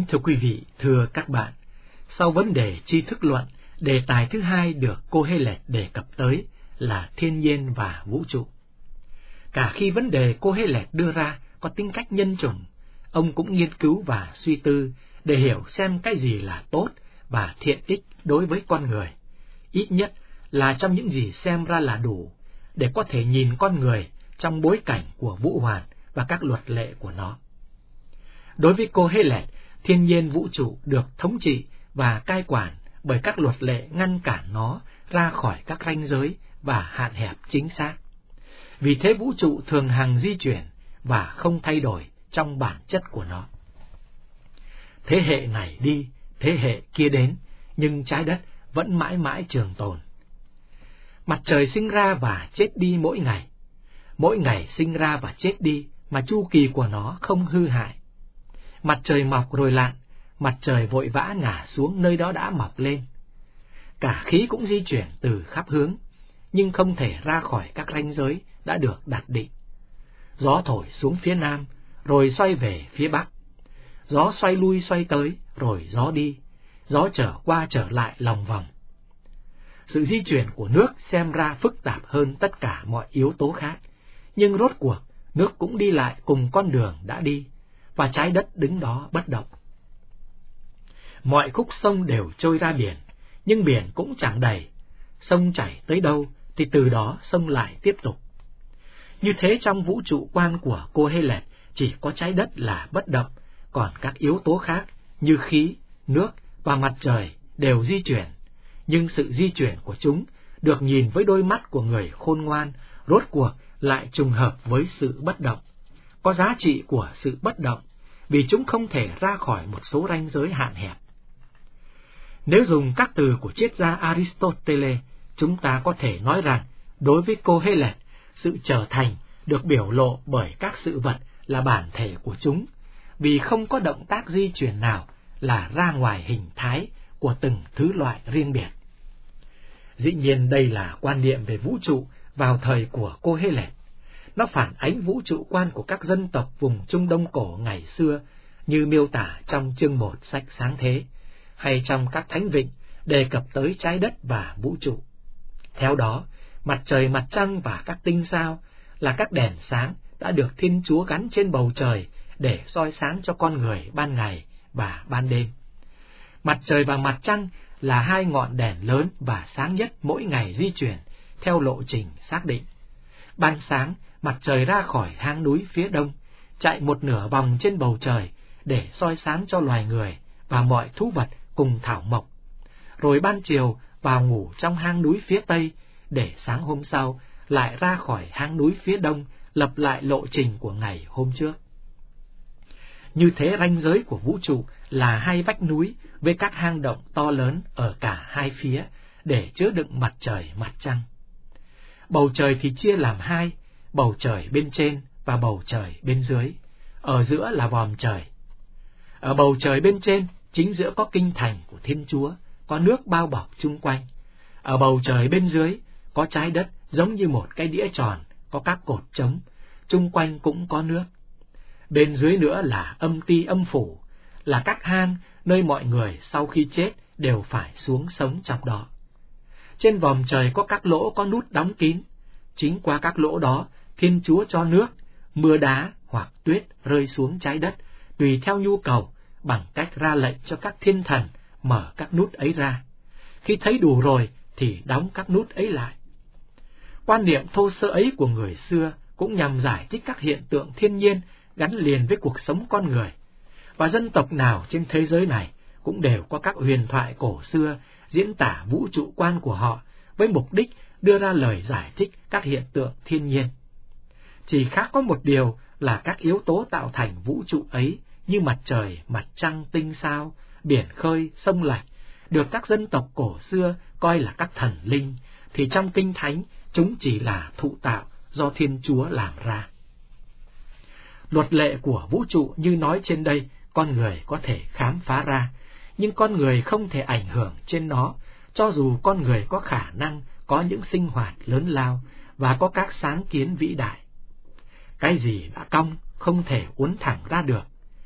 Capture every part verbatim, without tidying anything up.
thưa quý vị, thưa các bạn, sau vấn đề tri thức luận, đề tài thứ hai được Cô-hê-lẹt đề cập tới là thiên nhiên và vũ trụ. Cả khi vấn đề Cô-hê-lẹt đưa ra có tính cách nhân chủng, ông cũng nghiên cứu và suy tư để hiểu xem cái gì là tốt và thiện ích đối với con người, ít nhất là trong những gì xem ra là đủ, để có thể nhìn con người trong bối cảnh của vũ hoàn và các luật lệ của nó. Đối với Cô-hê-lẹt, thiên nhiên vũ trụ được thống trị và cai quản bởi các luật lệ ngăn cản nó ra khỏi các ranh giới và hạn hẹp chính xác. Vì thế vũ trụ thường hằng di chuyển và không thay đổi trong bản chất của nó. Thế hệ này đi, thế hệ kia đến, nhưng trái đất vẫn mãi mãi trường tồn. Mặt trời sinh ra và chết đi mỗi ngày. Mỗi ngày sinh ra và chết đi mà chu kỳ của nó không hư hại. Mặt trời mọc rồi lặn, mặt trời vội vã ngả xuống nơi đó đã mọc lên. Cả khí cũng di chuyển từ khắp hướng, nhưng không thể ra khỏi các ranh giới đã được đặt định. Gió thổi xuống phía nam, rồi xoay về phía bắc. Gió xoay lui xoay tới, rồi gió đi. Gió trở qua trở lại lòng vòng. Sự di chuyển của nước xem ra phức tạp hơn tất cả mọi yếu tố khác, nhưng rốt cuộc nước cũng đi lại cùng con đường đã đi, và trái đất đứng đó bất động. Mọi khúc sông đều trôi ra biển, nhưng biển cũng chẳng đầy. Sông chảy tới đâu thì từ đó sông lại tiếp tục. Như thế trong vũ trụ quan của Cô-hê-lẹt chỉ có trái đất là bất động, còn các yếu tố khác như khí, nước và mặt trời đều di chuyển. Nhưng sự di chuyển của chúng được nhìn với đôi mắt của người khôn ngoan, rốt cuộc lại trùng hợp với sự bất động. Có giá trị của sự bất động, vì chúng không thể ra khỏi một số ranh giới hạn hẹp. Nếu dùng các từ của triết gia Aristotle, chúng ta có thể nói rằng, đối với Cô-hê-lẹt, sự trở thành được biểu lộ bởi các sự vật là bản thể của chúng, vì không có động tác di chuyển nào là ra ngoài hình thái của từng thứ loại riêng biệt. Dĩ nhiên đây là quan niệm về vũ trụ vào thời của Cô-hê-lẹt. Nó phản ánh vũ trụ quan của các dân tộc vùng Trung Đông cổ ngày xưa, như miêu tả trong chương một sách Sáng Thế, hay trong các thánh vịnh đề cập tới trái đất và vũ trụ. Theo đó, mặt trời, mặt trăng và các tinh sao là các đèn sáng đã được Thiên Chúa gắn trên bầu trời để soi sáng cho con người ban ngày và ban đêm. Mặt trời và mặt trăng là hai ngọn đèn lớn và sáng nhất mỗi ngày di chuyển theo lộ trình xác định. Ban sáng, mặt trời ra khỏi hang núi phía đông, chạy một nửa vòng trên bầu trời để soi sáng cho loài người và mọi thú vật cùng thảo mộc. Rồi ban chiều vào ngủ trong hang núi phía tây, để sáng hôm sau lại ra khỏi hang núi phía đông, lập lại lộ trình của ngày hôm trước. Như thế ranh giới của vũ trụ là hai vách núi với các hang động to lớn ở cả hai phía để chứa đựng mặt trời mặt trăng. Bầu trời thì chia làm hai, bầu trời bên trên và bầu trời bên dưới, ở giữa là vòm trời. Ở bầu trời bên trên, chính giữa có kinh thành của Thiên Chúa, có nước bao bọc chung quanh. Ở bầu trời bên dưới, có trái đất giống như một cái đĩa tròn, có các cột trống, chung quanh cũng có nước. Bên dưới nữa là âm ti âm phủ, là các hang nơi mọi người sau khi chết đều phải xuống sống trong đó. Trên vòm trời có các lỗ có nút đóng kín, chính qua các lỗ đó Thiên Chúa cho nước, mưa đá hoặc tuyết rơi xuống trái đất, tùy theo nhu cầu, bằng cách ra lệnh cho các thiên thần mở các nút ấy ra. Khi thấy đủ rồi thì đóng các nút ấy lại. Quan niệm thô sơ ấy của người xưa cũng nhằm giải thích các hiện tượng thiên nhiên gắn liền với cuộc sống con người. Và dân tộc nào trên thế giới này cũng đều có các huyền thoại cổ xưa diễn tả vũ trụ quan của họ với mục đích đưa ra lời giải thích các hiện tượng thiên nhiên. Chỉ khác có một điều là các yếu tố tạo thành vũ trụ ấy như mặt trời, mặt trăng, tinh sao, biển khơi, sông lạch, được các dân tộc cổ xưa coi là các thần linh, thì trong Kinh Thánh chúng chỉ là thụ tạo do Thiên Chúa làm ra. Luật lệ của vũ trụ như nói trên đây, con người có thể khám phá ra, nhưng con người không thể ảnh hưởng trên nó, cho dù con người có khả năng có những sinh hoạt lớn lao và có các sáng kiến vĩ đại. Cái gì đã cong không thể uốn thẳng ra được.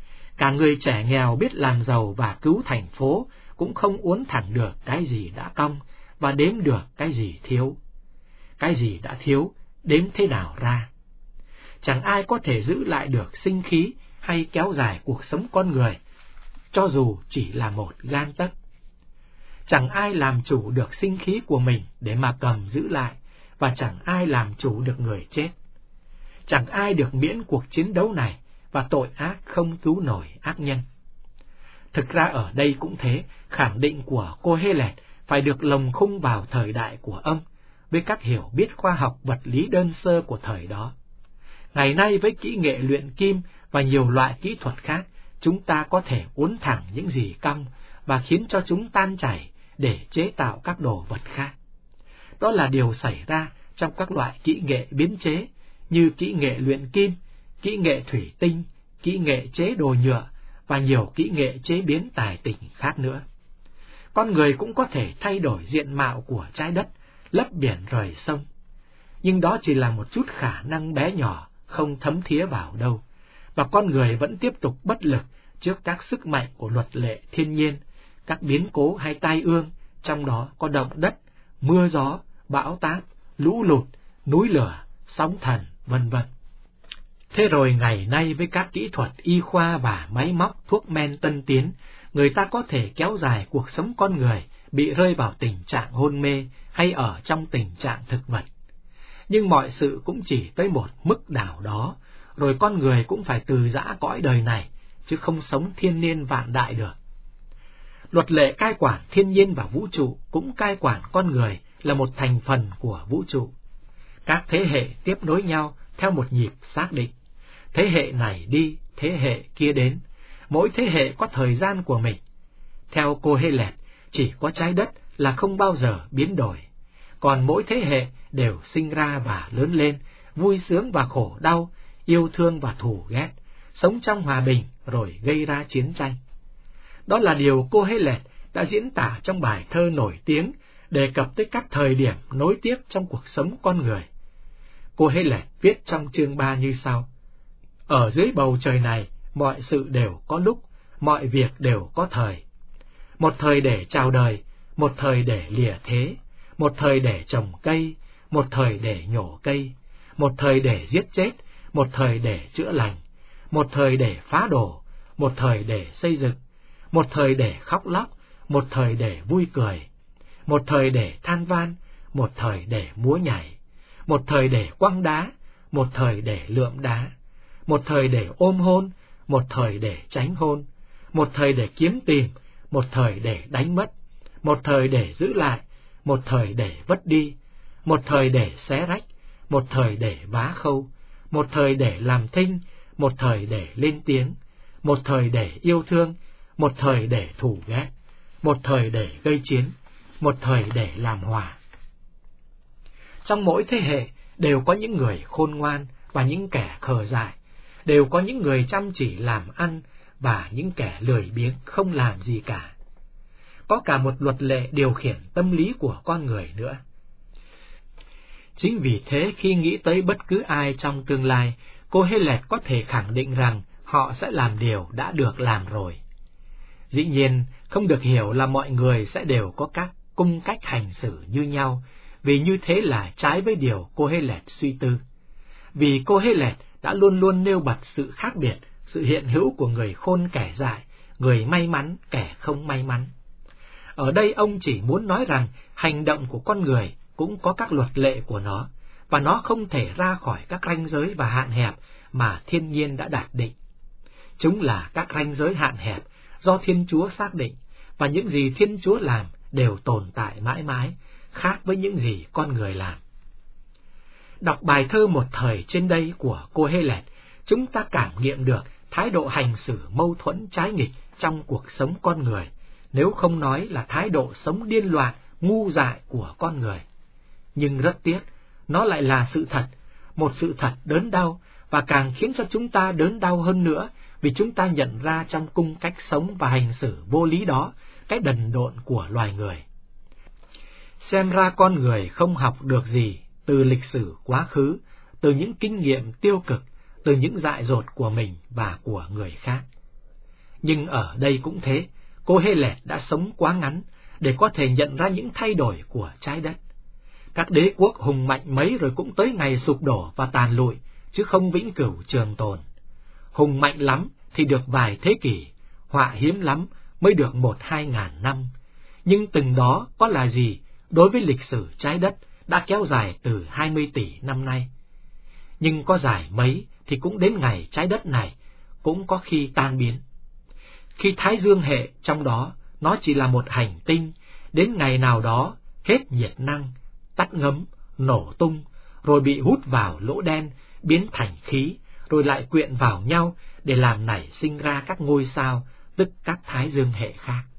Cả người trẻ nghèo biết làm giàu và cứu thành phố cũng không uốn thẳng được cái gì đã cong và đếm được cái gì thiếu. Cái gì đã thiếu, đếm thế nào ra? Chẳng ai có thể giữ lại được sinh khí hay kéo dài cuộc sống con người, cho dù chỉ là một gang tấc. Chẳng ai làm chủ được sinh khí của mình để mà cầm giữ lại, và chẳng ai làm chủ được người chết. Chẳng ai được miễn cuộc chiến đấu này, và tội ác không cứu nổi ác nhân. Thực ra ở đây cũng thế, khẳng định của Cô-hê-lẹt phải được lồng khung vào thời đại của ông, với các hiểu biết khoa học vật lý đơn sơ của thời đó. Ngày nay với kỹ nghệ luyện kim và nhiều loại kỹ thuật khác, chúng ta có thể uốn thẳng những gì cong và khiến cho chúng tan chảy để chế tạo các đồ vật khác. Đó là điều xảy ra trong các loại kỹ nghệ biến chế như kỹ nghệ luyện kim, kỹ nghệ thủy tinh, kỹ nghệ chế đồ nhựa và nhiều kỹ nghệ chế biến tài tình khác nữa. Con người cũng có thể thay đổi diện mạo của trái đất, lấp biển rời sông. Nhưng đó chỉ là một chút khả năng bé nhỏ, không thấm thía vào đâu, và con người vẫn tiếp tục bất lực trước các sức mạnh của luật lệ thiên nhiên, các biến cố hay tai ương, trong đó có động đất, mưa gió, bão táp, lũ lụt, núi lửa, sóng thần, vân vân. Thế rồi ngày nay với các kỹ thuật y khoa và máy móc thuốc men tân tiến, người ta có thể kéo dài cuộc sống con người bị rơi vào tình trạng hôn mê hay ở trong tình trạng thực vật. Nhưng mọi sự cũng chỉ tới một mức nào đó, rồi con người cũng phải từ giã cõi đời này, chứ không sống thiên niên vạn đại được. Luật lệ cai quản thiên nhiên và vũ trụ cũng cai quản con người là một thành phần của vũ trụ. Các thế hệ tiếp nối nhau theo một nhịp xác định. Thế hệ này đi, thế hệ kia đến. Mỗi thế hệ có thời gian của mình. Theo Cô-hê-lẹt, chỉ có trái đất là không bao giờ biến đổi. Còn mỗi thế hệ đều sinh ra và lớn lên, vui sướng và khổ đau, yêu thương và thù ghét, sống trong hòa bình rồi gây ra chiến tranh. Đó là điều Cô-hê-lẹt đã diễn tả trong bài thơ nổi tiếng đề cập tới các thời điểm nối tiếp trong cuộc sống con người. Cô-hê-lẹt viết trong chương ba như sau: Ở dưới bầu trời này, mọi sự đều có lúc, mọi việc đều có thời. Một thời để chào đời, một thời để lìa thế, một thời để trồng cây, một thời để nhổ cây, một thời để giết chết, một thời để chữa lành, một thời để phá đổ, một thời để xây dựng, một thời để khóc lóc, một thời để vui cười, một thời để than van, một thời để múa nhảy, một thời để quăng đá, một thời để lượm đá, một thời để ôm hôn, một thời để tránh hôn, một thời để kiếm tìm, một thời để đánh mất, một thời để giữ lại, một thời để vất đi, một thời để xé rách, một thời để vá khâu, một thời để làm thinh, một thời để lên tiếng, một thời để yêu thương, một thời để thù ghét, một thời để gây chiến, một thời để làm hòa. Trong mỗi thế hệ đều có những người khôn ngoan và những kẻ khờ dại, đều có những người chăm chỉ làm ăn và những kẻ lười biếng không làm gì cả. Có cả một luật lệ điều khiển tâm lý của con người nữa. Chính vì thế khi nghĩ tới bất cứ ai trong tương lai, Cô-hê-lẹt có thể khẳng định rằng họ sẽ làm điều đã được làm rồi. Dĩ nhiên, không được hiểu là mọi người sẽ đều có các cung cách hành xử như nhau, vì như thế là trái với điều Cô-hê-lẹt suy tư. Vì Cô-hê-lẹt đã luôn luôn nêu bật sự khác biệt, sự hiện hữu của người khôn kẻ dại, người may mắn kẻ không may mắn. Ở đây ông chỉ muốn nói rằng hành động của con người cũng có các luật lệ của nó, và nó không thể ra khỏi các ranh giới và hạn hẹp mà thiên nhiên đã đặt định. Chúng là các ranh giới hạn hẹp do Thiên Chúa xác định, và những gì Thiên Chúa làm đều tồn tại mãi mãi, khác với những gì con người làm. Đọc bài thơ Một Thời Trên Đây của Cô-hê-lẹt, chúng ta cảm nghiệm được thái độ hành xử mâu thuẫn trái nghịch trong cuộc sống con người, nếu không nói là thái độ sống điên loạn, ngu dại của con người. Nhưng rất tiếc, nó lại là sự thật, một sự thật đớn đau, và càng khiến cho chúng ta đớn đau hơn nữa, vì chúng ta nhận ra trong cung cách sống và hành xử vô lý đó, cái đần độn của loài người. Xem ra con người không học được gì từ lịch sử quá khứ, từ những kinh nghiệm tiêu cực, từ những dại dột của mình và của người khác. Nhưng ở đây cũng thế, cô Hê-lẹt đã sống quá ngắn để có thể nhận ra những thay đổi của trái đất. Các đế quốc hùng mạnh mấy rồi cũng tới ngày sụp đổ và tàn lụi, chứ không vĩnh cửu trường tồn. Hùng mạnh lắm thì được vài thế kỷ, họa hiếm lắm mới được một hai ngàn năm. Nhưng từng đó có là gì đối với lịch sử trái đất đã kéo dài từ hai mươi tỷ năm nay. Nhưng có dài mấy thì cũng đến ngày trái đất này cũng có khi tan biến. Khi Thái Dương hệ trong đó nó chỉ là một hành tinh, đến ngày nào đó hết nhiệt năng, tắt ngấm, nổ tung, rồi bị hút vào lỗ đen, biến thành khí, rồi lại quyện vào nhau để làm nảy sinh ra các ngôi sao, tức các Thái Dương hệ khác.